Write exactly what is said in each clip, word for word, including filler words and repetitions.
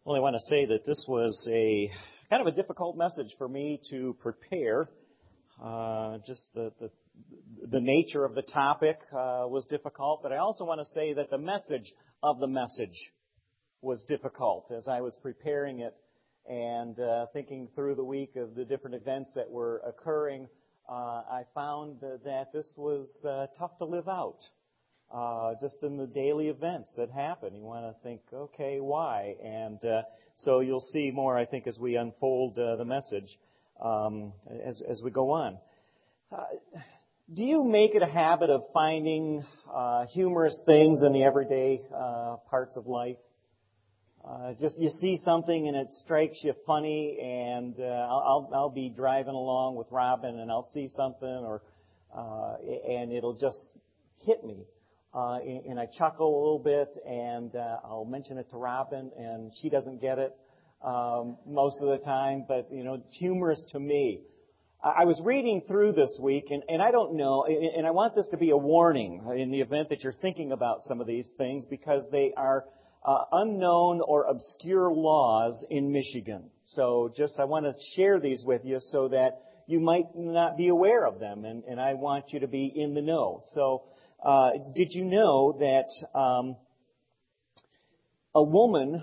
Well, I want to say that this was a kind of a difficult message for me to prepare. Uh, just the, the the nature of the topic uh, was difficult, but I also want to say that the message of the message was difficult as I was preparing it and uh, thinking through the week of the different events that were occurring. Uh, I found that this was uh, tough to live out. Uh, just in the daily events that happen. You want to think, okay, why? And uh, so you'll see more, I think, as we unfold uh, the message um, as, as we go on. Uh, do you make it a habit of finding uh, humorous things in the everyday uh, parts of life? Uh, just you see something and it strikes you funny, and uh, I'll, I'll be driving along with Robin and I'll see something, or uh, and it'll just hit me. Uh, and, and I chuckle a little bit, and uh, I'll mention it to Robin, and she doesn't get it um, most of the time, but, you know, it's humorous to me. I, I was reading through this week, and, and I don't know, and, and I want this to be a warning in the event that you're thinking about some of these things, because they are uh, unknown or obscure laws in Michigan. So just I want to share these with you so that you might not be aware of them, and, and I want you to be in the know. So, Uh, did you know that um, a woman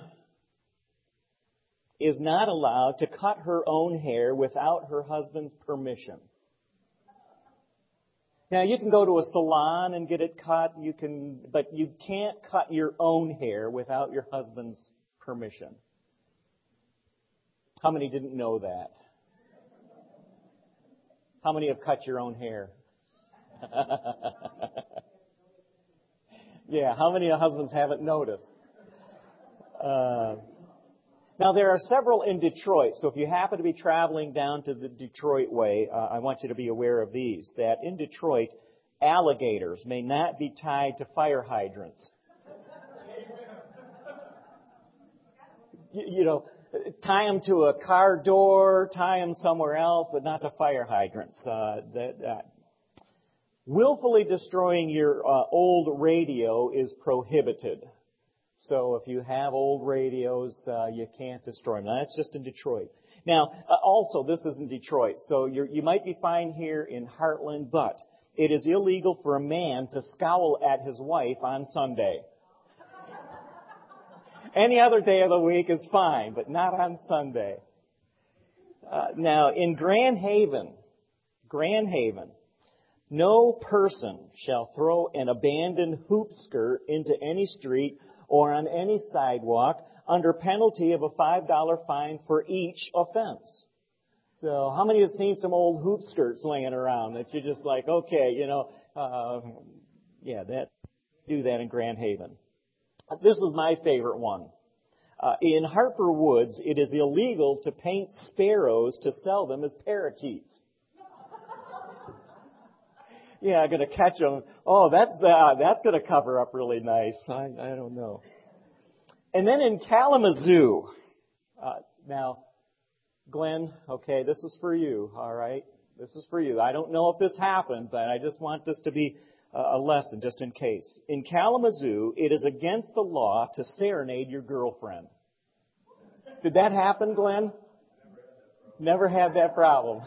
is not allowed to cut her own hair without her husband's permission? Now, you can go to a salon and get it cut, you can, but you can't cut your own hair without your husband's permission. How many didn't know that? How many have cut your own hair? Yeah, how many husbands haven't noticed? Uh, now, there are several in Detroit, so if you happen to be traveling down to the Detroit way, uh, I want you to be aware of these, that in Detroit, alligators may not be tied to fire hydrants. you, you know, tie them to a car door, tie them somewhere else, but not to fire hydrants. Uh, that, uh, Willfully destroying your uh, old radio is prohibited. So if you have old radios, uh, you can't destroy them. Now, that's just in Detroit. Now, uh, also, this is in Detroit. So you're, you might be fine here in Heartland, but it is illegal for a man to scowl at his wife on Sunday. Any other day of the week is fine, but not on Sunday. Uh, now, in Grand Haven, Grand Haven, no person shall throw an abandoned hoop skirt into any street or on any sidewalk under penalty of a five dollar fine for each offense. So how many have seen some old hoop skirts laying around that you're just like, okay, you know, uh, yeah, that do that in Grand Haven. This is my favorite one. Uh, in Harper Woods, it is illegal to paint sparrows to sell them as parakeets. Yeah, I'm going to catch them. Oh, that's uh, that's going to cover up really nice. I, I don't know. And then in Kalamazoo, uh, now, Glenn, okay, this is for you, all right? This is for you. I don't know if this happened, but I just want this to be a lesson just in case. In Kalamazoo, it is against the law to serenade your girlfriend. Did that happen, Glenn? Never had that problem.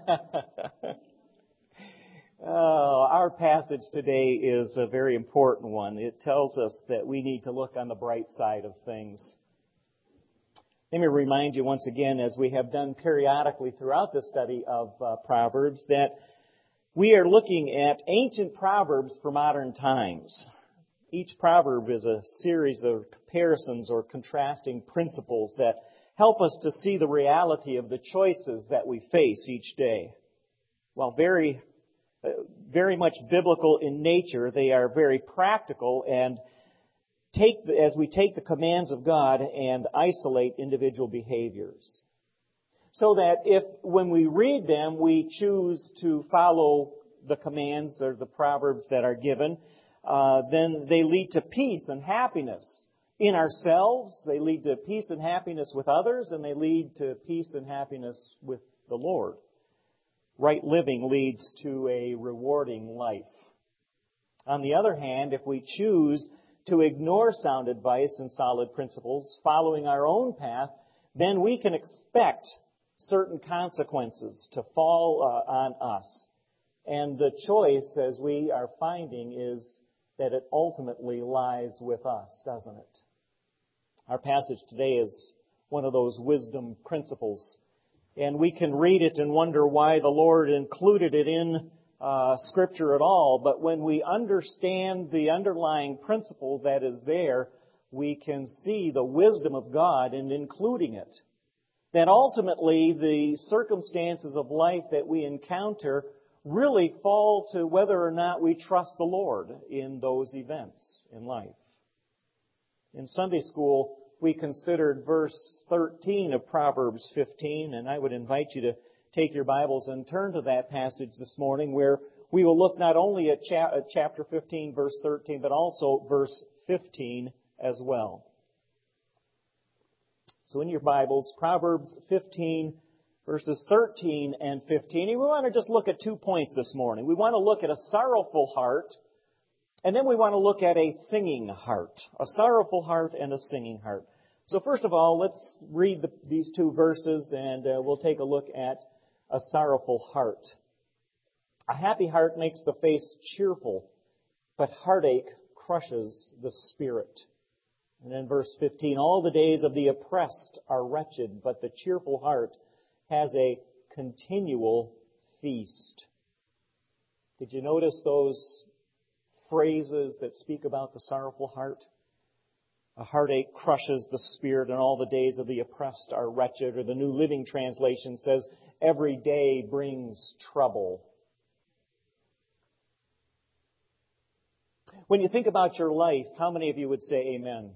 Oh, our passage today is a very important one. It tells us that we need to look on the bright side of things. Let me remind you once again, as we have done periodically throughout the study of uh, Proverbs, that we are looking at ancient proverbs for modern times. Each proverb is a series of comparisons or contrasting principles that help us to see the reality of the choices that we face each day. While very very much biblical in nature, they are very practical and take, as we take the commands of God and isolate individual behaviors. So that if, when we read them, we choose to follow the commands or the proverbs that are given, uh, then they lead to peace and happiness in ourselves, they lead to peace and happiness with others, and they lead to peace and happiness with the Lord. Right living leads to a rewarding life. On the other hand, if we choose to ignore sound advice and solid principles, following our own path, then we can expect certain consequences to fall uh, on us. And the choice, as we are finding, is that it ultimately lies with us, doesn't it? Our passage today is one of those wisdom principles. And we can read it and wonder why the Lord included it in uh, Scripture at all. But when we understand the underlying principle that is there, we can see the wisdom of God in including it. That ultimately the circumstances of life that we encounter really fall to whether or not we trust the Lord in those events in life. In Sunday school, we considered verse thirteen of Proverbs fifteen, and I would invite you to take your Bibles and turn to that passage this morning, where we will look not only at chapter fifteen, verse thirteen, but also verse fifteen as well. So in your Bibles, Proverbs fifteen, verses thirteen and fifteen. And we want to just look at two points this morning. We want to look at a sorrowful heart, and then we want to look at a singing heart. A sorrowful heart and a singing heart. So first of all, let's read the, these two verses, and uh, we'll take a look at a sorrowful heart. A happy heart makes the face cheerful, but heartache crushes the spirit. And then verse fifteen, all the days of the oppressed are wretched, but the cheerful heart has a continual feast. Did you notice those phrases that speak about the sorrowful heart? A heartache crushes the spirit, and all the days of the oppressed are wretched. Or the New Living Translation says, every day brings trouble. When you think about your life, how many of you would say amen?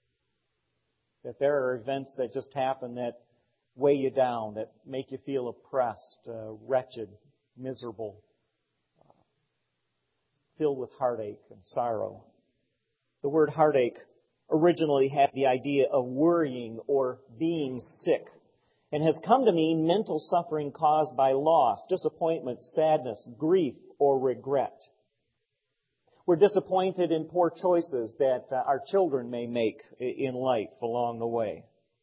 That there are events that just happen that weigh you down, that make you feel oppressed, uh, wretched, miserable, uh, filled with heartache and sorrow. The word heartache originally had the idea of worrying or being sick, and has come to mean mental suffering caused by loss, disappointment, sadness, grief, or regret. We're disappointed in poor choices that uh, our children may make in life along the way.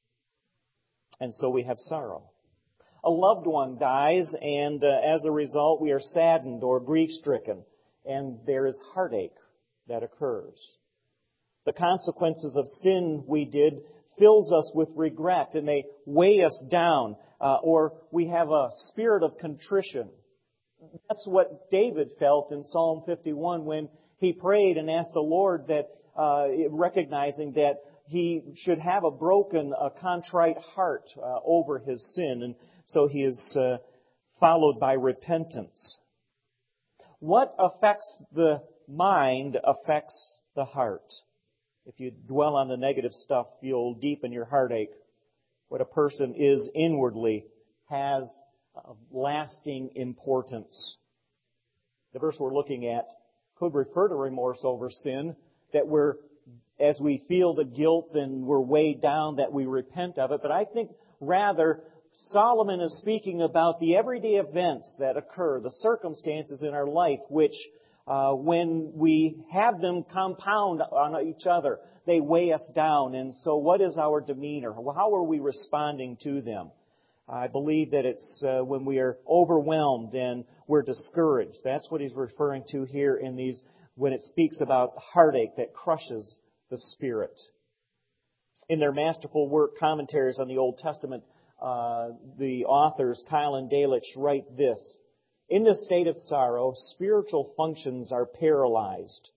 And so we have sorrow. A loved one dies, and uh, as a result, we are saddened or grief-stricken, and there is heartache that occurs. The consequences of sin we did fills us with regret, and they weigh us down, uh, or we have a spirit of contrition. That's what David felt in Psalm fifty-one when he prayed and asked the Lord that, uh, recognizing that he should have a broken, a contrite heart uh, over his sin. And so he is uh, followed by repentance. What affects the mind affects the heart. If you dwell on the negative stuff, you'll deepen your heartache. What a person is inwardly has lasting importance. The verse we're looking at could refer to remorse over sin, that we're, as we feel the guilt and we're weighed down, that we repent of it. But I think rather Solomon is speaking about the everyday events that occur, the circumstances in our life, which uh, when we have them compound on each other, they weigh us down. And so what is our demeanor? How are we responding to them? I believe that it's uh, when we are overwhelmed and we're discouraged. That's what he's referring to here in these, when it speaks about heartache that crushes the spirit. In their masterful work, commentaries on the Old Testament, uh, the authors, Kyle and Delitzsch, write this: in this state of sorrow, spiritual functions are paralyzed.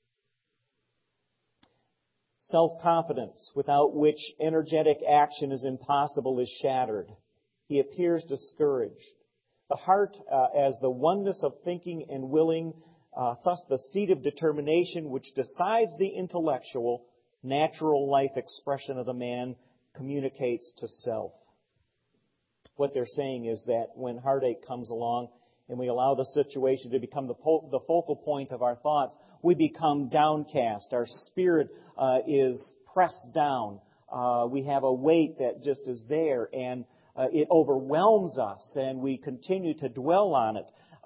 Self-confidence, without which energetic action is impossible, is shattered. He appears discouraged. The heart, uh, as the oneness of thinking and willing, uh, thus the seat of determination which decides the intellectual, natural life expression of the man, communicates to self. What they're saying is that when heartache comes along and we allow the situation to become the, po- the focal point of our thoughts, we become downcast. Our spirit uh, is pressed down. Uh, we have a weight that just is there, and Uh, it overwhelms us, and we continue to dwell on it.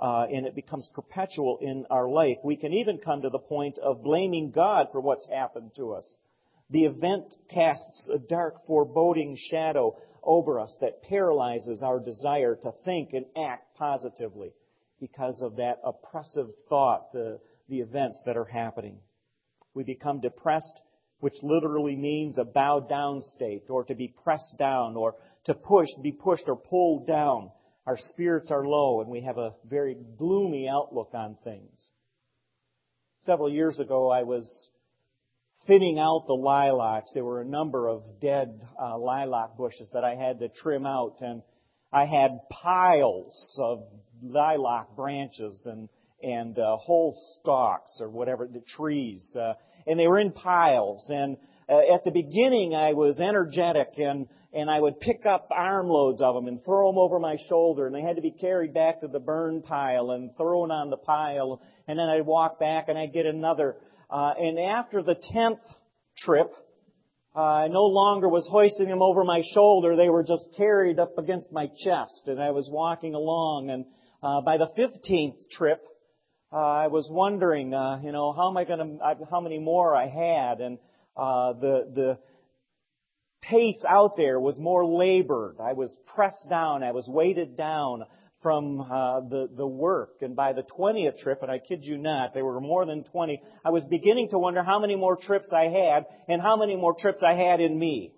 uh, and it becomes perpetual in our life. We can even come to the point of blaming God for what's happened to us. The event casts a dark, foreboding shadow over us that paralyzes our desire to think and act positively because of that oppressive thought, the, the events that are happening. We become depressed, which literally means a bowed down state, or to be pressed down, or to push, be pushed or pulled down. Our spirits are low, and we have a very gloomy outlook on things. Several years ago, I was thinning out the lilacs. There were a number of dead uh, lilac bushes that I had to trim out, and I had piles of lilac branches and and uh, whole stalks or whatever, the trees, uh, and they were in piles. And uh, at the beginning, I was energetic, and and I would pick up armloads of them and throw them over my shoulder, and they had to be carried back to the burn pile and thrown on the pile, and then I'd walk back and I'd get another. Uh, and after the tenth trip, uh, I no longer was hoisting them over my shoulder. They were just carried up against my chest, and I was walking along. And uh, by the fifteenth trip, uh, I was wondering, uh, you know, how am I going to, how many more I had? And uh, the the pace out there was more labored. I was pressed down. I was weighted down from uh, the, the work. And by the twentieth trip, and I kid you not, there were more than twenty, I was beginning to wonder how many more trips I had and how many more trips I had in me.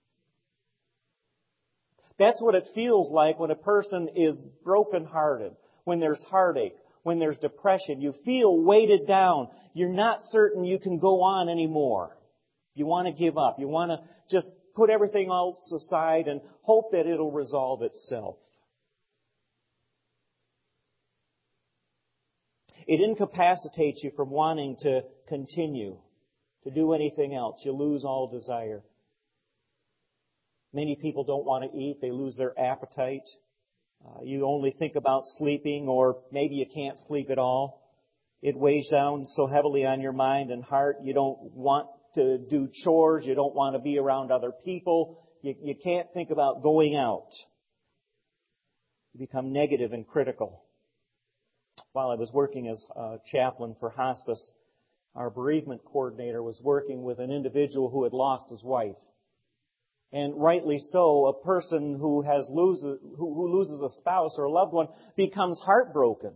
That's what it feels like when a person is brokenhearted, when there's heartache, when there's depression. You feel weighted down. You're not certain you can go on anymore. You want to give up. You want to just put everything else aside and hope that it'll resolve itself. It incapacitates you from wanting to continue, to do anything else. You lose all desire. Many people don't want to eat. They lose their appetite. Uh, you only think about sleeping, or maybe you can't sleep at all. It weighs down so heavily on your mind and heart. You don't want to do chores. You don't want to be around other people. You, you can't think about going out. You become negative and critical. While I was working as a chaplain for hospice, our bereavement coordinator was working with an individual who had lost his wife. And rightly so, a person who has loses, who, who loses a spouse or a loved one becomes heartbroken.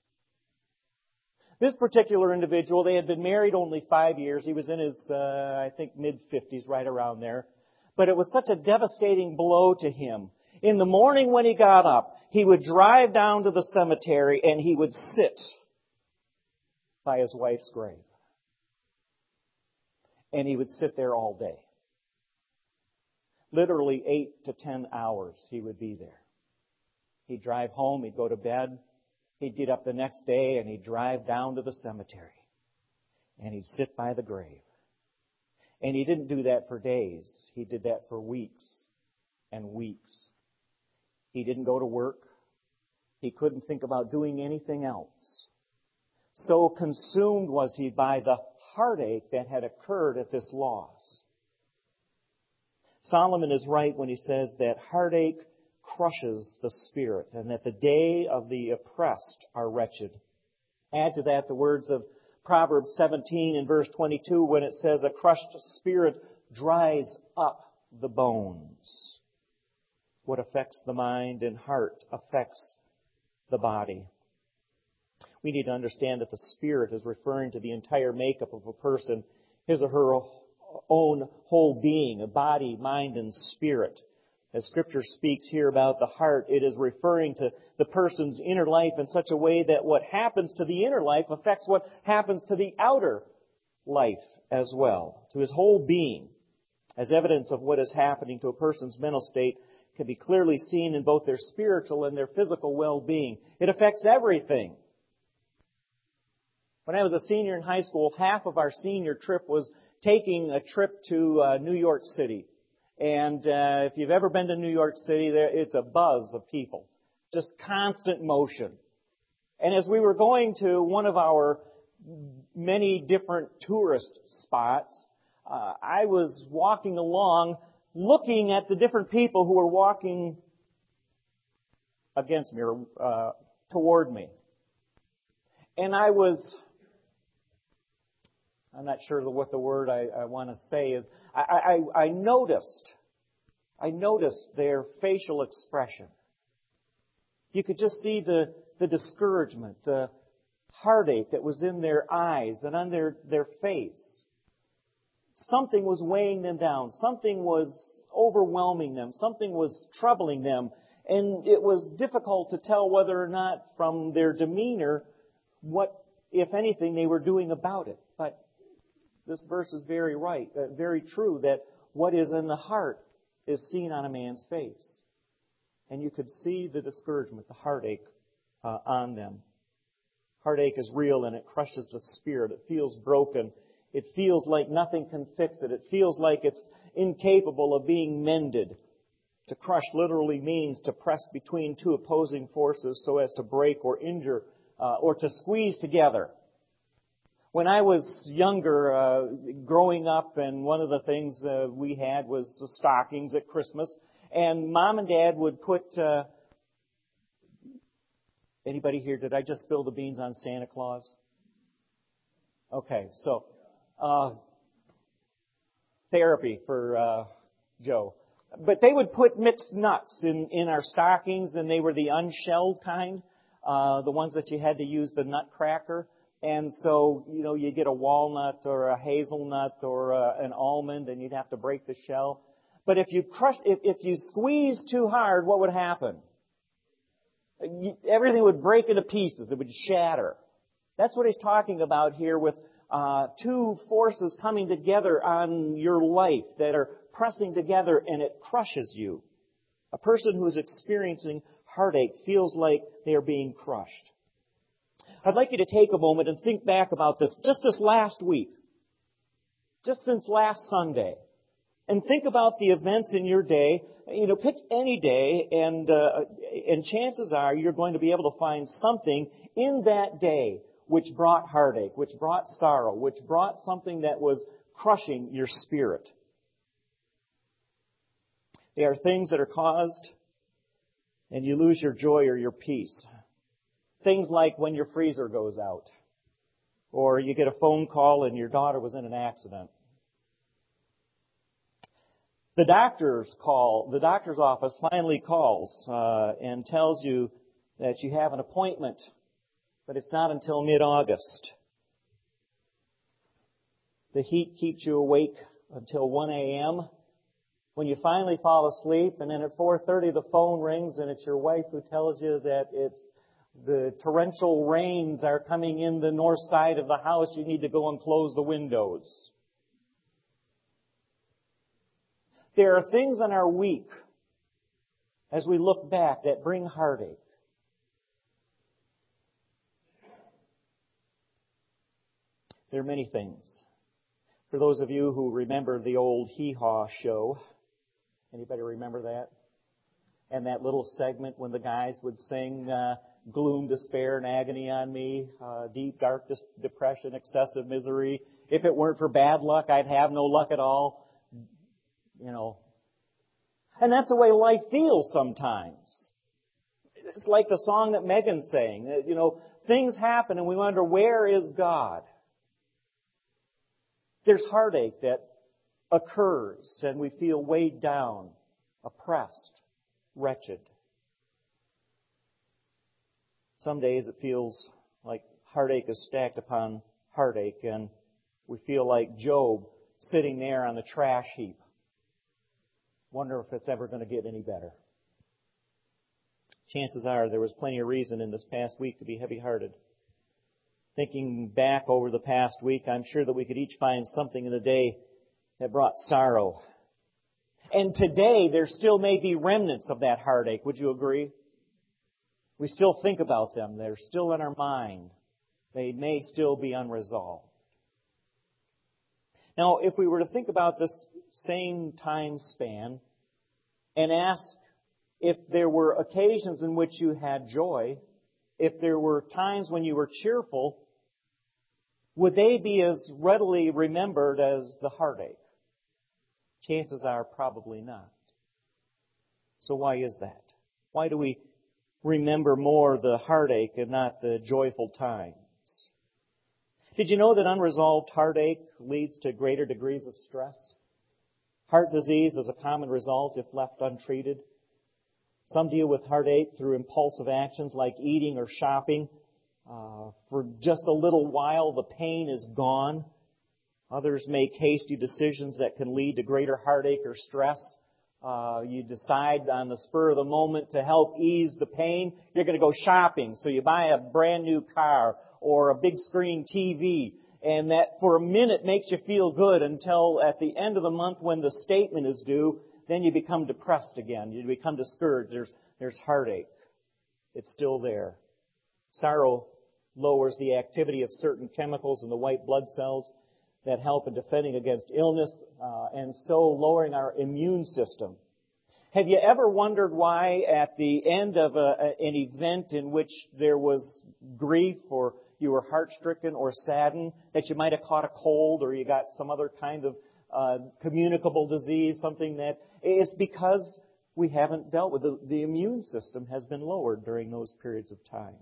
This particular individual, they had been married only five years. He was in his, uh, I think, mid-fifties, right around there. But it was such a devastating blow to him. In the morning when he got up, he would drive down to the cemetery and he would sit by his wife's grave. And he would sit there all day. Literally eight to ten hours he would be there. He'd drive home, he'd go to bed, he'd get up the next day and he'd drive down to the cemetery. And he'd sit by the grave. And he didn't do that for days. He did that for weeks and weeks. He didn't go to work. He couldn't think about doing anything else. So consumed was he by the heartache that had occurred at this loss. Solomon is right when he says that heartache crushes the spirit and that the day of the oppressed are wretched. Add to that the words of Proverbs seventeen and verse twenty-two when it says, a crushed spirit dries up the bones. What affects the mind and heart affects the body. We need to understand that the spirit is referring to the entire makeup of a person, his or her own whole being, a body, mind, and spirit. As Scripture speaks here about the heart, it is referring to the person's inner life in such a way that what happens to the inner life affects what happens to the outer life as well, to his whole being. As evidence of what is happening to a person's mental state can be clearly seen in both their spiritual and their physical well-being. It affects everything. When I was a senior in high school, half of our senior trip was taking a trip to uh, New York City. And uh, if you've ever been to New York City, there it's a buzz of people. Just constant motion. And as we were going to one of our many different tourist spots, uh, I was walking along looking at the different people who were walking against me or uh, toward me. And I was, I'm not sure what the word I, I want to say is, I, I, I noticed, I noticed their facial expression. You could just see the, the discouragement, the heartache that was in their eyes and on their, their face. Something was weighing them down. Something was overwhelming them. Something was troubling them. And it was difficult to tell whether or not from their demeanor what, if anything, they were doing about it. But this verse is very right, uh, very true, that what is in the heart is seen on a man's face. And you could see the discouragement, the heartache uh, on them. Heartache is real and it crushes the spirit. It feels broken. It feels like nothing can fix it. It feels like it's incapable of being mended. To crush literally means to press between two opposing forces so as to break or injure uh, or to squeeze together. When I was younger, uh, growing up, and one of the things uh, we had was the stockings at Christmas, and Mom and Dad would put... Uh, anybody here, did I just spill the beans on Santa Claus? Okay, so... Uh, therapy for uh, Joe. But they would put mixed nuts in, in our stockings, and they were the unshelled kind, uh, the ones that you had to use the nut cracker. And so, you know, you get a walnut or a hazelnut or uh, an almond, and you'd have to break the shell. But if you crush, if, if you squeeze too hard, what would happen? You, everything would break into pieces. It would shatter. That's what he's talking about here with Uh, two forces coming together on your life that are pressing together, and it crushes you. A person who is experiencing heartache feels like they are being crushed. I'd like you to take a moment and think back about this just this last week, just since last Sunday, and think about the events in your day. You know, pick any day, and uh, and chances are you're going to be able to find something in that day which brought heartache, which brought sorrow, which brought something that was crushing your spirit. They are things that are caused and you lose your joy or your peace. Things like when your freezer goes out, or you get a phone call and your daughter was in an accident. The doctor's call, the doctor's office finally calls uh, and tells you that you have an appointment, but it's not until mid-August. The heat keeps you awake until one a.m. When you finally fall asleep, and then at four thirty the phone rings and it's your wife who tells you that it's the torrential rains are coming in the north side of the house. You need to go and close the windows. There are things in our week, as we look back, that bring heartache. There are many things. For those of you who remember the old Hee Haw show, anybody remember that? And that little segment when the guys would sing, uh, gloom, despair, and agony on me, uh, deep, dark dis- depression, excessive misery. If it weren't for bad luck, I'd have no luck at all. You know. And that's the way life feels sometimes. It's like the song that Megan sang. You know, things happen and we wonder, where is God? There's heartache that occurs and we feel weighed down, oppressed, wretched. Some days it feels like heartache is stacked upon heartache, and we feel like Job sitting there on the trash heap. Wonder if it's ever going to get any better. Chances are there was plenty of reason in this past week to be heavy-hearted. Thinking back over the past week, I'm sure that we could each find something in the day that brought sorrow. And today, there still may be remnants of that heartache. Would you agree? We still think about them. They're still in our mind. They may still be unresolved. Now, if we were to think about this same time span and ask if there were occasions in which you had joy, if there were times when you were cheerful, would they be as readily remembered as the heartache? Chances are probably not. So why is that? Why do we remember more the heartache and not the joyful times? Did you know that unresolved heartache leads to greater degrees of stress? Heart disease is a common result if left untreated. Some deal with heartache through impulsive actions like eating or shopping. Uh, for just a little while, the pain is gone. Others make hasty decisions that can lead to greater heartache or stress. Uh, you decide on the spur of the moment to help ease the pain, you're going to go shopping. So you buy a brand new car or a big screen T V. And that for a minute makes you feel good until at the end of the month when the statement is due, then you become depressed again. You become discouraged. There's, there's heartache. It's still there. Sorrow lowers the activity of certain chemicals in the white blood cells that help in defending against illness, uh, and so lowering our immune system. Have you ever wondered why at the end of a, an event in which there was grief or you were heart-stricken or saddened, that you might have caught a cold or you got some other kind of uh, communicable disease, something that it's because we haven't dealt with it. The immune system has been lowered during those periods of time.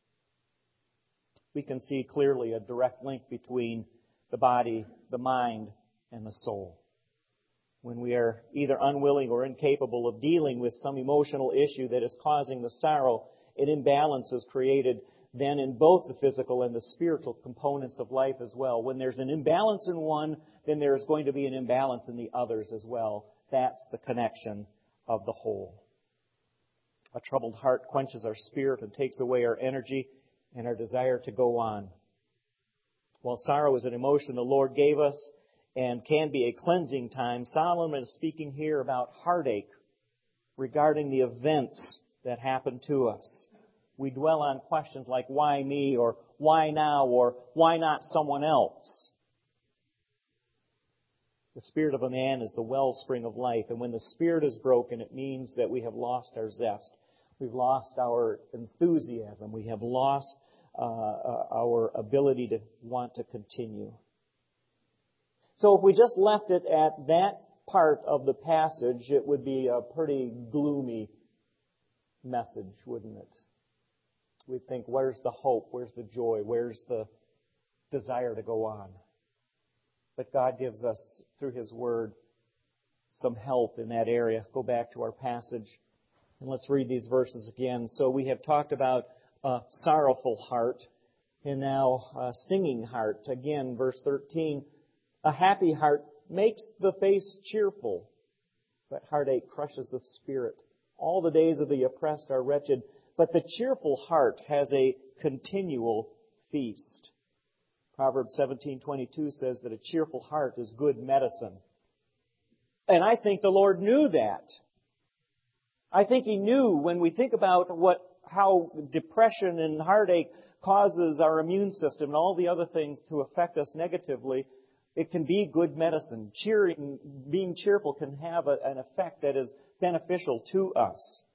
We can see clearly a direct link between the body, the mind, and the soul. When we are either unwilling or incapable of dealing with some emotional issue that is causing the sorrow, an imbalance is created then in both the physical and the spiritual components of life as well. When there's an imbalance in one, then there's going to be an imbalance in the others as well. That's the connection of the whole. A troubled heart quenches our spirit and takes away our energy and our desire to go on. While sorrow is an emotion the Lord gave us and can be a cleansing time, Solomon is speaking here about heartache regarding the events that happen to us. We dwell on questions like, why me, or why now, or why not someone else? The spirit of a man is the wellspring of life, and when the spirit is broken, it means that we have lost our zest. We've lost our enthusiasm. We have lost uh, our ability to want to continue. So if we just left it at that part of the passage, it would be a pretty gloomy message, wouldn't it? We'd think, where's the hope? Where's the joy? Where's the desire to go on? But God gives us, through His Word, some help in that area. Go back to our passage and let's read these verses again. So we have talked about a sorrowful heart and now a singing heart. Again, verse thirteen, a happy heart makes the face cheerful, but heartache crushes the spirit. All the days of the oppressed are wretched, but the cheerful heart has a continual feast. Proverbs seventeen twenty-two says that a cheerful heart is good medicine. And I think the Lord knew that. I think He knew when we think about what how depression and heartache causes our immune system and all the other things to affect us negatively, it can be good medicine. Cheering, being cheerful can have a, an effect that is beneficial to us.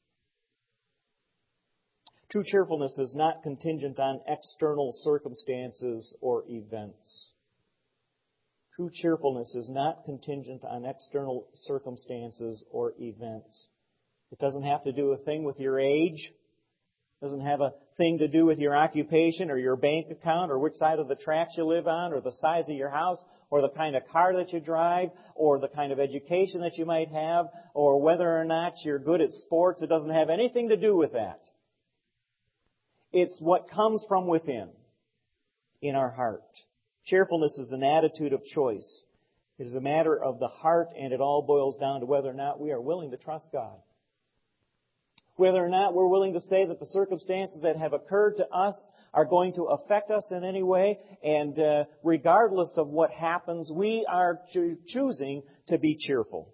True cheerfulness is not contingent on external circumstances or events. True cheerfulness is not contingent on external circumstances or events. It doesn't have to do a thing with your age. It doesn't have a thing to do with your occupation or your bank account or which side of the tracks you live on or the size of your house or the kind of car that you drive or the kind of education that you might have or whether or not you're good at sports. It doesn't have anything to do with that. It's what comes from within, in our heart. Cheerfulness is an attitude of choice. It is a matter of the heart, and it all boils down to whether or not we are willing to trust God. Whether or not we're willing to say that the circumstances that have occurred to us are going to affect us in any way, and uh, regardless of what happens, we are cho- choosing to be cheerful.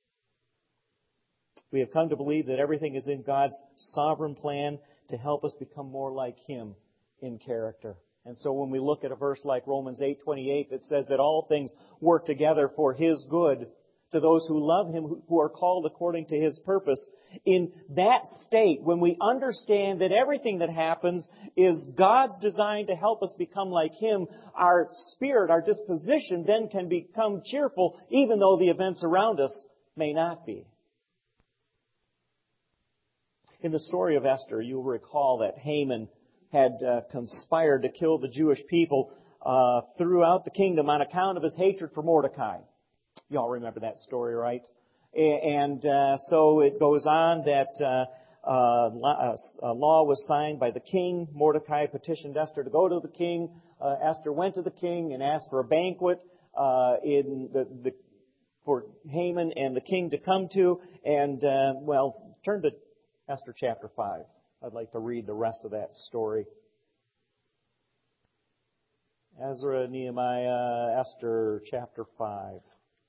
We have come to believe that everything is in God's sovereign plan to help us become more like Him in character. And so when we look at a verse like Romans eight twenty-eight that says that all things work together for His good to those who love Him, who are called according to His purpose, in that state, when we understand that everything that happens is God's design to help us become like Him, our spirit, our disposition then can become cheerful even though the events around us may not be. In the story of Esther, you'll recall that Haman had uh, conspired to kill the Jewish people uh, throughout the kingdom on account of his hatred for Mordecai. You all remember that story, right? And uh, so it goes on that uh, uh, a law was signed by the king. Mordecai petitioned Esther to go to the king. Uh, Esther went to the king and asked for a banquet uh, in the, the for Haman and the king to come to. And, uh, well, turn to Esther chapter five. I'd like to read the rest of that story. Ezra, Nehemiah, Esther chapter five.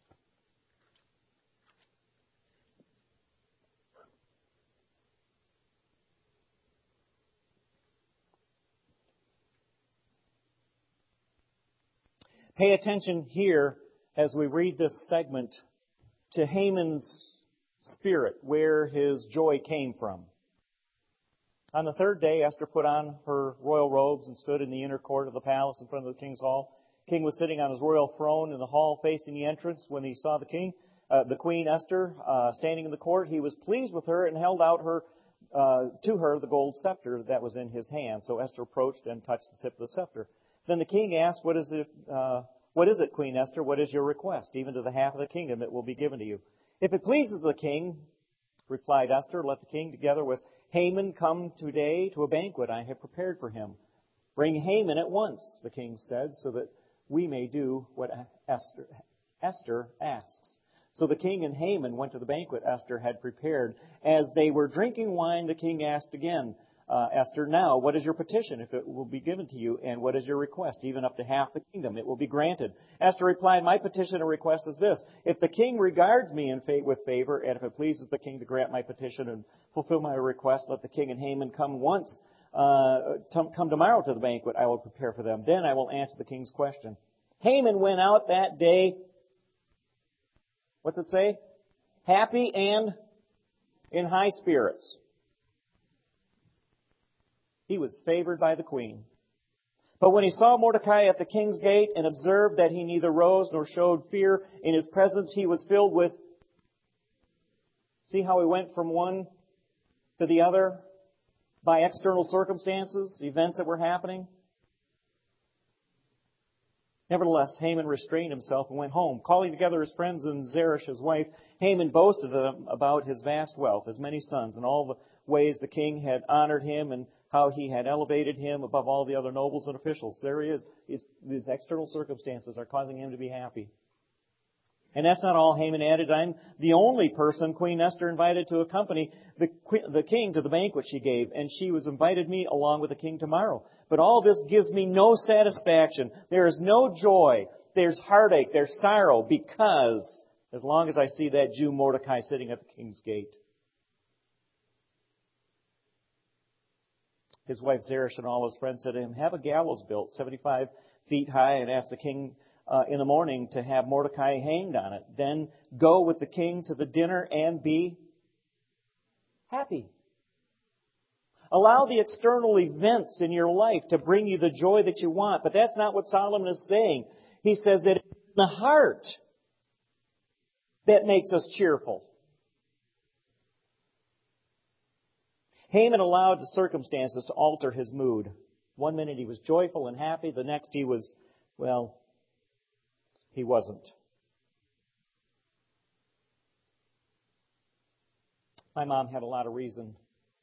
Pay attention here as we read this segment to Haman's spirit, where his joy came from. On the third day, Esther put on her royal robes and stood in the inner court of the palace in front of the king's hall. The king was sitting on his royal throne in the hall facing the entrance. When he saw the king, uh, the queen Esther, uh, standing in the court, he was pleased with her and held out her uh, to her the gold scepter that was in his hand. So Esther approached and touched the tip of the scepter. Then the king asked, "What is it, uh, what is it, Queen Esther? What is your request? Even to the half of the kingdom it will be given to you." "If it pleases the king," replied Esther, "let the king together with Haman come today to a banquet I have prepared for him." "Bring Haman at once," the king said, "so that we may do what Esther, Esther asks." So the king and Haman went to the banquet Esther had prepared. As they were drinking wine, the king asked again, Uh, Esther, "Now, what is your petition, if it will be given to you? And what is your request? Even up to half the kingdom, it will be granted." Esther replied, "My petition and request is this. If the king regards me in fa- with favor, and if it pleases the king to grant my petition and fulfill my request, let the king and Haman come once, uh, to, come tomorrow to the banquet I will prepare for them. Then I will answer the king's question." Haman went out that day, what's it say? Happy and in high spirits. He was favored by the queen. But when he saw Mordecai at the king's gate and observed that he neither rose nor showed fear in his presence, he was filled with... See how he went from one to the other by external circumstances, events that were happening? Nevertheless, Haman restrained himself and went home. Calling together his friends and Zeresh, his wife, Haman boasted to them about his vast wealth, his many sons, and all the ways the king had honored him and how he had elevated him above all the other nobles and officials. There he is. His, his external circumstances are causing him to be happy. And that's not all. Haman added, "I'm the only person Queen Esther invited to accompany the, the king to the banquet she gave, and she was invited me along with the king tomorrow. But all this gives me no satisfaction. There is no joy. There's heartache. There's sorrow, because as long as I see that Jew Mordecai sitting at the king's gate." His wife Zeresh and all his friends said to him, "Have a gallows built seventy-five feet high and ask the king uh, in the morning to have Mordecai hanged on it. Then go with the king to the dinner and be happy." Allow the external events in your life to bring you the joy that you want. But that's not what Solomon is saying. He says that it's the heart that makes us cheerful. Haman allowed the circumstances to alter his mood. One minute he was joyful and happy. The next he was, well, he wasn't. My mom had a lot of reason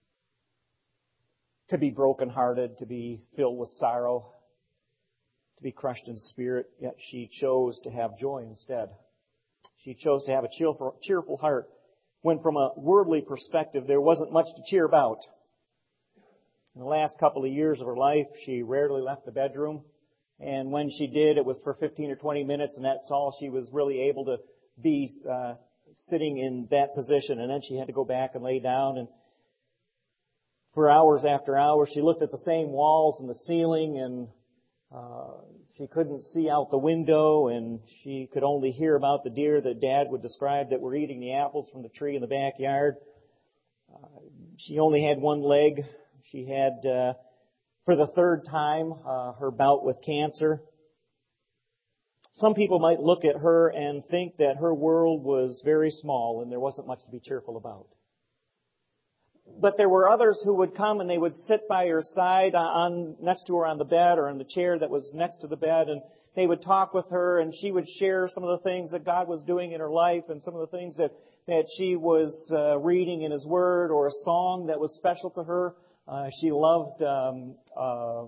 to be brokenhearted, to be filled with sorrow, to be crushed in spirit, yet she chose to have joy instead. She chose to have a cheerful, cheerful heart, when from a worldly perspective there wasn't much to cheer about. In the last couple of years of her life, she rarely left the bedroom, and when she did, it was for fifteen or twenty minutes, and that's all she was really able to be uh, sitting in that position, and then she had to go back and lay down, and for hours after hours, she looked at the same walls and the ceiling, and uh, she couldn't see out the window, and she could only hear about the deer that Dad would describe that were eating the apples from the tree in the backyard. Uh, she only had one leg. She had, uh, for the third time, uh, her bout with cancer. Some people might look at her and think that her world was very small and there wasn't much to be cheerful about. But there were others who would come and they would sit by her side on, next to her on the bed or in the chair that was next to the bed, and they would talk with her, and she would share some of the things that God was doing in her life and some of the things that, that she was uh, reading in His Word, or a song that was special to her. Uh, she loved um, uh,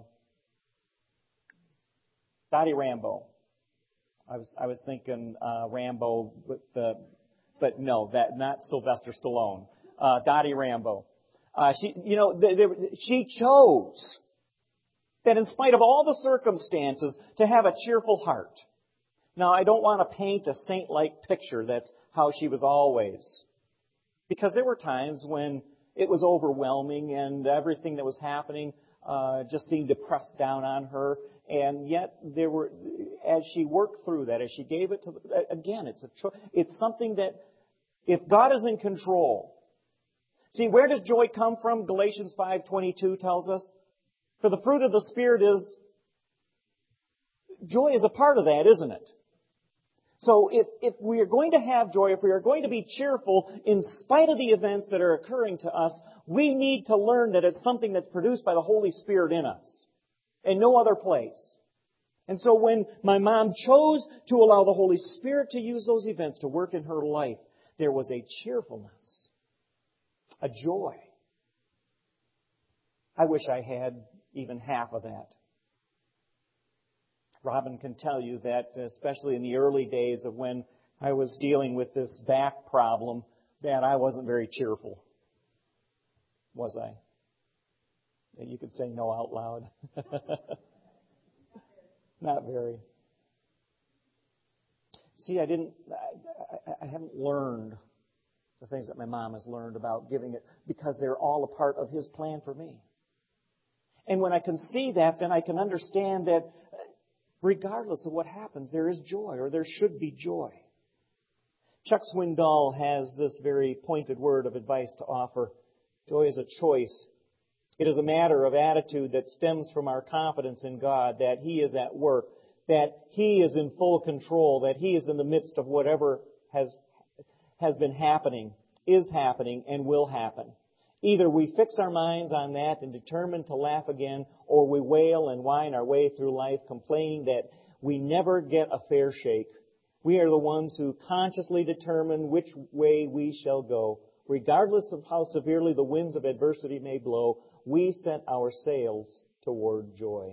Dottie Rambo. I was I was thinking uh, Rambo, with the, but no, that not Sylvester Stallone. Uh, Dottie Rambo. Uh, she, you know, they, they, she chose that in spite of all the circumstances, to have a cheerful heart. Now, I don't want to paint a saint-like picture. That's how she was always. Because there were times when it was overwhelming and everything that was happening uh, just seemed to press down on her. And yet, there were, as she worked through that, as she gave it to, again, it's a cho- it's something that, if God is in control. See, where does joy come from? Galatians five twenty-two tells us. For the fruit of the Spirit is, joy is a part of that, isn't it? So if, if we are going to have joy, if we are going to be cheerful in spite of the events that are occurring to us, we need to learn that it's something that's produced by the Holy Spirit in us and no other place. And so when my mom chose to allow the Holy Spirit to use those events to work in her life, there was a cheerfulness, a joy. I wish I had even half of that. Robin can tell you that, especially in the early days of when I was dealing with this back problem, that I wasn't very cheerful. Was I? You could say no out loud. Not very. See, I didn't, I, I haven't learned the things that my mom has learned about giving it, because they're all a part of His plan for me. And when I can see that, then I can understand that regardless of what happens, there is joy, or there should be joy. Chuck Swindoll has this very pointed word of advice to offer. Joy is a choice. It is a matter of attitude that stems from our confidence in God, that He is at work, that He is in full control, that He is in the midst of whatever has, has been happening, is happening, and will happen. Either we fix our minds on that and determine to laugh again, or we wail and whine our way through life, complaining that we never get a fair shake. We are the ones who consciously determine which way we shall go. Regardless of how severely the winds of adversity may blow, we set our sails toward joy.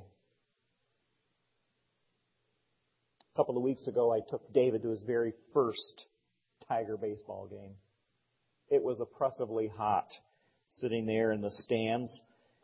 A couple of weeks ago, I took David to his very first Tiger baseball game. It was oppressively hot, sitting there in the stands.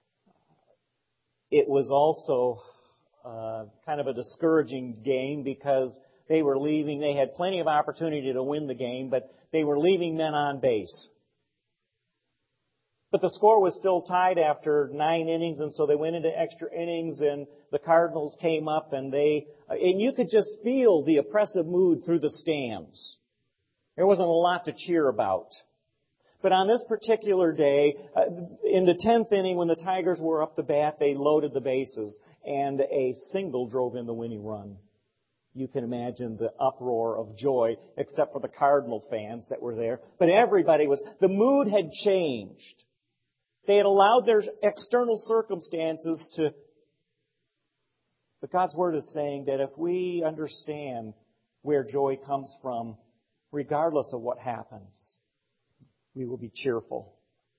It was also uh, kind of a discouraging game because they were leaving, they had plenty of opportunity to win the game, but they were leaving men on base. But the score was still tied after nine innings, and so they went into extra innings, and the Cardinals came up, and they, and you could just feel the oppressive mood through the stands. There wasn't a lot to cheer about. But on this particular day, uh, in the tenth inning, when the Tigers were up to bat, they loaded the bases, and a single drove in the winning run. You can imagine the uproar of joy, except for the Cardinal fans that were there. But everybody was, the mood had changed. They had allowed their external circumstances to, but God's Word is saying that if we understand where joy comes from, regardless of what happens, we will be cheerful.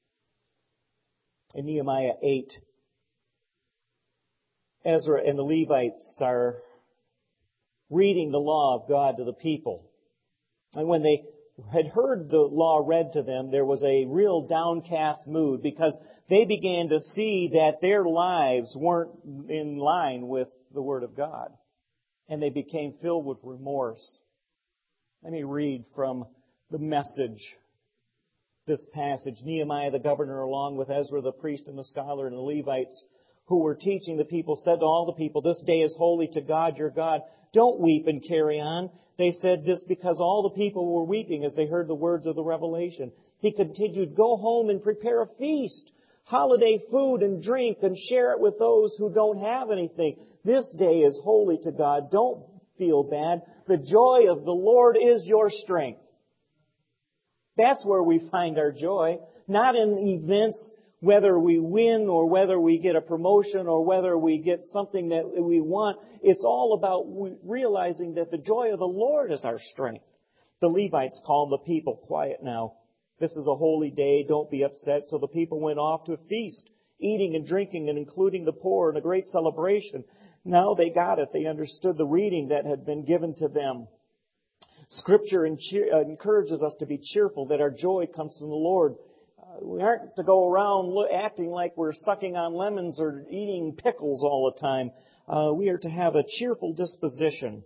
In Nehemiah eight, Ezra and the Levites are reading the law of God to the people. And when they had heard the law read to them, there was a real downcast mood because they began to see that their lives weren't in line with the Word of God. And they became filled with remorse. Let me read from the Message, this passage. Nehemiah the governor, along with Ezra the priest and the scholar and the Levites who were teaching the people, said to all the people, "This day is holy to God your God. Don't weep and carry on." They said this because all the people were weeping as they heard the words of the revelation. He continued, "Go home and prepare a feast, holiday food and drink, and share it with those who don't have anything. This day is holy to God. Don't feel bad. The joy of the Lord is your strength." That's where we find our joy, not in events, whether we win or whether we get a promotion or whether we get something that we want. It's all about realizing that the joy of the Lord is our strength. The Levites called the people, "Quiet now. This is a holy day. Don't be upset." So the people went off to a feast, eating and drinking and including the poor in a great celebration. Now they got it. They understood the reading that had been given to them. Scripture encourages us to be cheerful, that our joy comes from the Lord. Uh, we aren't to go around acting like we're sucking on lemons or eating pickles all the time. Uh, we are to have a cheerful disposition.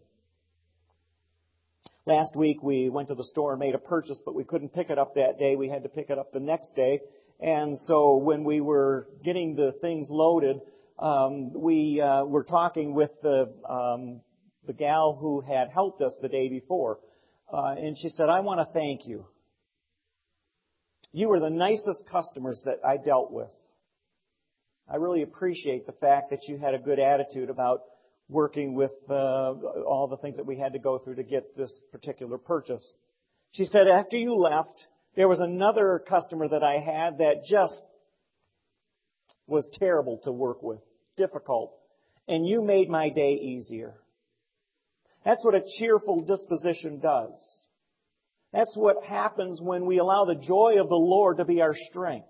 Last week we went to the store and made a purchase, but we couldn't pick it up that day. We had to pick it up the next day. And so when we were getting the things loaded, um, we uh, were talking with the um, the gal who had helped us the day before. Uh, and she said, "I want to thank you. You were the nicest customers that I dealt with. I really appreciate the fact that you had a good attitude about working with uh, all the things that we had to go through to get this particular purchase." She said, "After you left, there was another customer that I had that just was terrible to work with, difficult, and you made my day easier." That's what a cheerful disposition does. That's what happens when we allow the joy of the Lord to be our strength.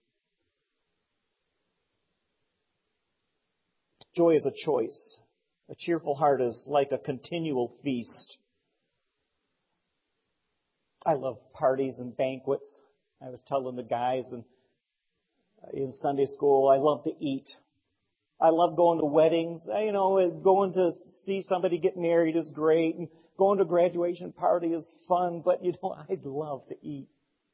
Joy is a choice. A cheerful heart is like a continual feast. I love parties and banquets. I was telling the guys in, in Sunday school, I love to eat. I love going to weddings. You know, going to see somebody get married is great. And going to a graduation party is fun. But, you know, I'd love to eat.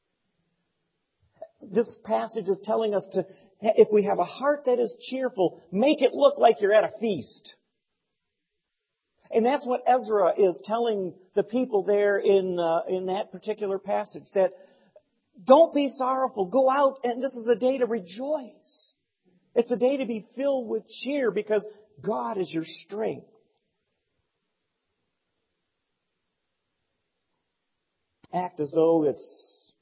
This passage is telling us to, if we have a heart that is cheerful, make it look like you're at a feast. And that's what Ezra is telling the people there in uh, in that particular passage, that don't be sorrowful. Go out, and this is a day to rejoice. It's a day to be filled with cheer because God is your strength. Act as though it's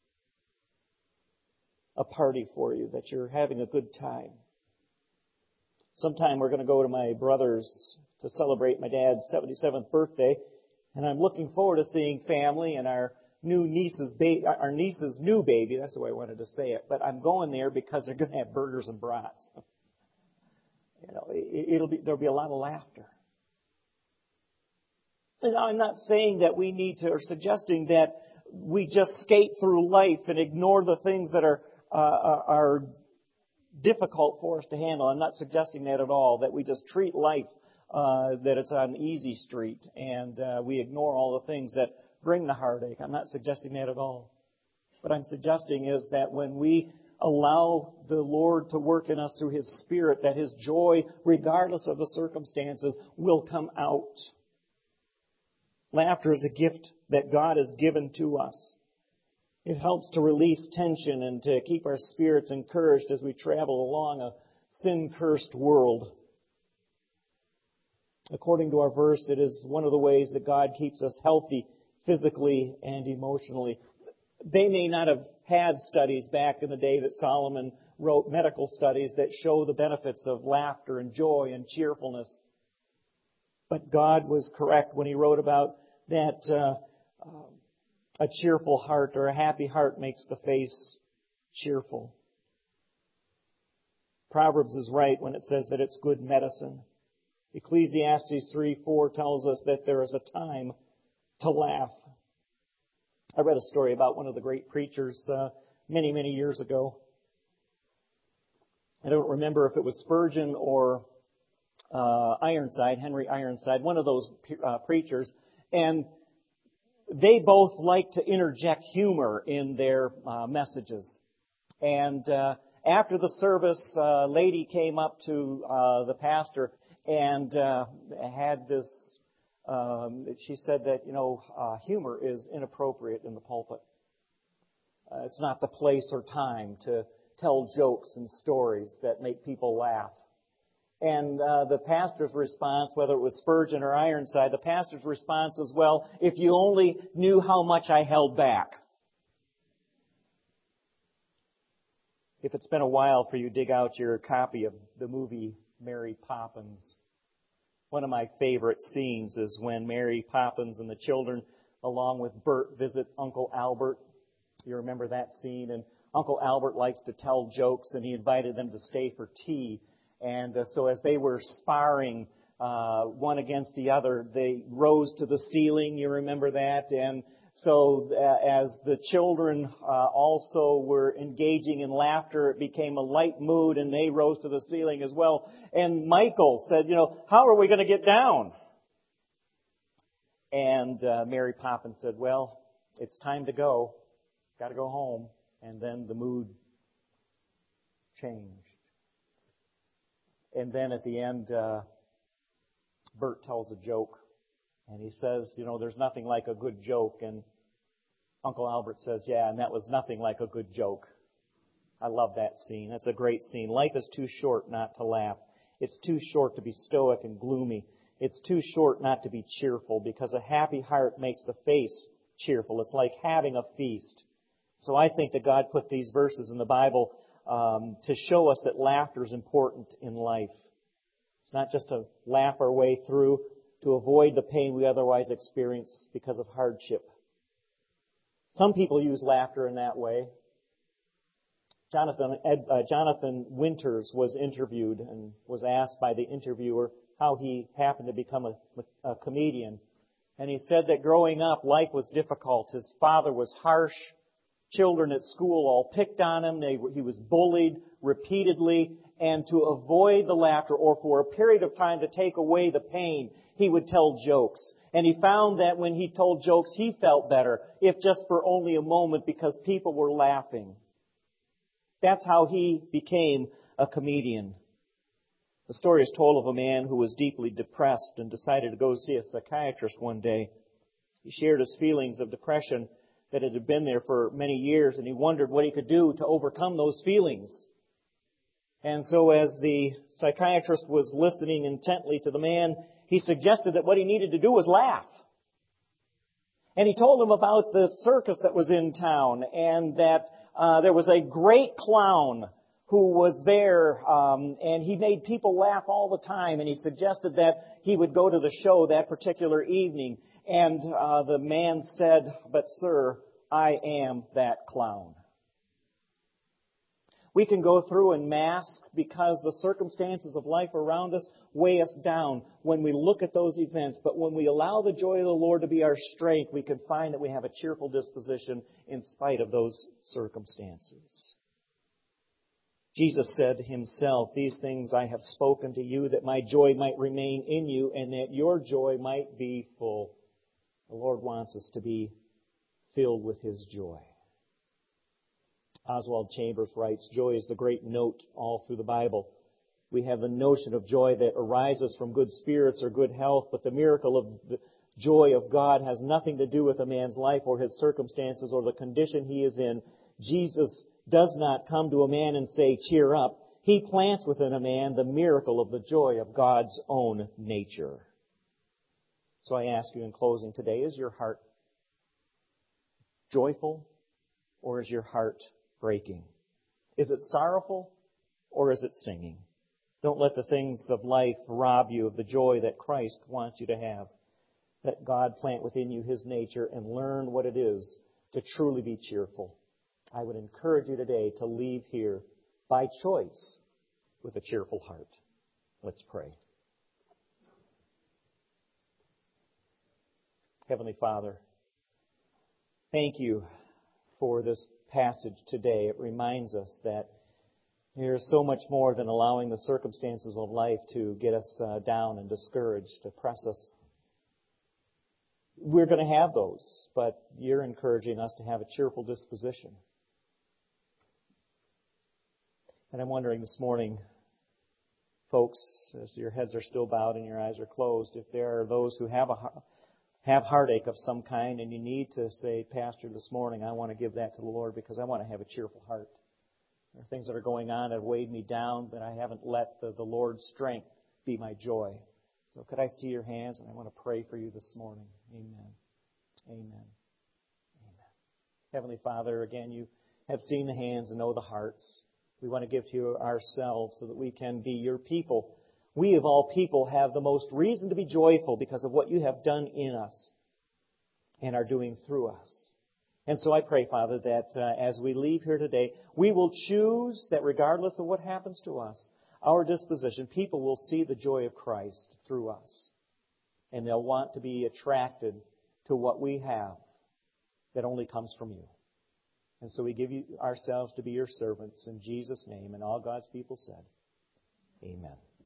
a party for you, that you're having a good time. Sometime we're going to go to my brother's to celebrate my dad's seventy-seventh birthday, and I'm looking forward to seeing family and our new niece's ba- our niece's new baby. That's the way I wanted to say it. But I'm going there because they're going to have burgers and brats. You know, it, it'll be there'll be a lot of laughter. And I'm not saying that we need to, or suggesting that we just skate through life and ignore the things that are uh, are difficult for us to handle. I'm not suggesting that at all. That we just treat life Uh, that it's on easy street and uh, we ignore all the things that bring the heartache. I'm not suggesting that at all. What I'm suggesting is that when we allow the Lord to work in us through His Spirit, that His joy, regardless of the circumstances, will come out. Laughter is a gift that God has given to us. It helps to release tension and to keep our spirits encouraged as we travel along a sin-cursed world. According to our verse, it is one of the ways that God keeps us healthy physically and emotionally. They may not have had studies back in the day that Solomon wrote, medical studies that show the benefits of laughter and joy and cheerfulness. But God was correct when He wrote about that uh, uh, a cheerful heart or a happy heart makes the face cheerful. Proverbs is right when it says that it's good medicine. Ecclesiastes three four tells us that there is a time to laugh. I read a story about one of the great preachers uh, many, many years ago. I don't remember if it was Spurgeon or uh, Ironside, Henry Ironside, one of those uh, preachers. And they both like to interject humor in their uh, messages. And uh, after the service, a lady came up to uh, the pastor and uh, had this, um, she said that, you know, uh, humor is inappropriate in the pulpit. Uh, it's not the place or time to tell jokes and stories that make people laugh. And uh, the pastor's response, whether it was Spurgeon or Ironside, the pastor's response was, well, if you only knew how much I held back. If it's been a while for you, dig out your copy of the movie Mary Poppins. One of my favorite scenes is when Mary Poppins and the children, along with Bert, visit Uncle Albert. You remember that scene? And Uncle Albert likes to tell jokes, and he invited them to stay for tea. And uh, so as they were sparring uh, one against the other, they rose to the ceiling. You remember that? And so uh, as the children uh, also were engaging in laughter, it became a light mood, and they rose to the ceiling as well. And Michael said, you know, how are we going to get down? And uh, Mary Poppins said, well, it's time to go. Got to go home. And then the mood changed. And then at the end, uh, Bert tells a joke. And he says, you know, there's nothing like a good joke. And Uncle Albert says, yeah, and that was nothing like a good joke. I love that scene. That's a great scene. Life is too short not to laugh. It's too short to be stoic and gloomy. It's too short not to be cheerful, because a happy heart makes the face cheerful. It's like having a feast. So I think that God put these verses in the Bible um, to show us that laughter is important in life. It's not just to laugh our way through, to avoid the pain we otherwise experience because of hardship. Some people use laughter in that way. Jonathan, Ed, uh, Jonathan Winters was interviewed and was asked by the interviewer how he happened to become a, a comedian. And he said that growing up, life was difficult. His father was harsh. Children at school all picked on him. They, he was bullied repeatedly. And to avoid the laughter, or for a period of time to take away the pain, he would tell jokes. And he found that when he told jokes, he felt better, if just for only a moment, because people were laughing. That's how he became a comedian. The story is told of a man who was deeply depressed and decided to go see a psychiatrist one day. He shared his feelings of depression that had been there for many years, and he wondered what he could do to overcome those feelings. And so as the psychiatrist was listening intently to the man, he suggested that what he needed to do was laugh. And he told him about the circus that was in town, and that uh, there was a great clown who was there, um, and he made people laugh all the time, and he suggested that he would go to the show that particular evening. And uh, the man said, "But sir, I am that clown." We can go through and mask because the circumstances of life around us weigh us down when we look at those events. But when we allow the joy of the Lord to be our strength, we can find that we have a cheerful disposition in spite of those circumstances. Jesus said himself, "These things I have spoken to you, that my joy might remain in you, and that your joy might be full." The Lord wants us to be filled with His joy. Oswald Chambers writes, "Joy is the great note all through the Bible. We have the notion of joy that arises from good spirits or good health, but the miracle of the joy of God has nothing to do with a man's life or his circumstances or the condition he is in. Jesus does not come to a man and say, 'Cheer up.' He plants within a man the miracle of the joy of God's own nature." So I ask you in closing today, is your heart joyful or is your heart breaking? Is it sorrowful or is it singing? Don't let the things of life rob you of the joy that Christ wants you to have. Let God plant within you His nature and learn what it is to truly be cheerful. I would encourage you today to leave here by choice with a cheerful heart. Let's pray. Heavenly Father, thank you for this passage today. It reminds us that there is so much more than allowing the circumstances of life to get us uh, down and discouraged, to press us. We're going to have those, but you're encouraging us to have a cheerful disposition. And I'm wondering this morning, folks, as your heads are still bowed and your eyes are closed, if there are those who have a have heartache of some kind and you need to say, "Pastor, this morning I want to give that to the Lord because I want to have a cheerful heart. There are things that are going on that have weighed me down, but I haven't let the, the Lord's strength be my joy." So could I see your hands? And I want to pray for you this morning. Amen. Amen. Amen. Heavenly Father, again, you have seen the hands and know the hearts. We want to give to you ourselves so that we can be your people. We, of all people, have the most reason to be joyful because of what you have done in us and are doing through us. And so I pray, Father, that uh, as we leave here today, we will choose that regardless of what happens to us, our disposition, people will see the joy of Christ through us. And they'll want to be attracted to what we have that only comes from you. And so we give you ourselves to be your servants in Jesus' name. And all God's people said, amen.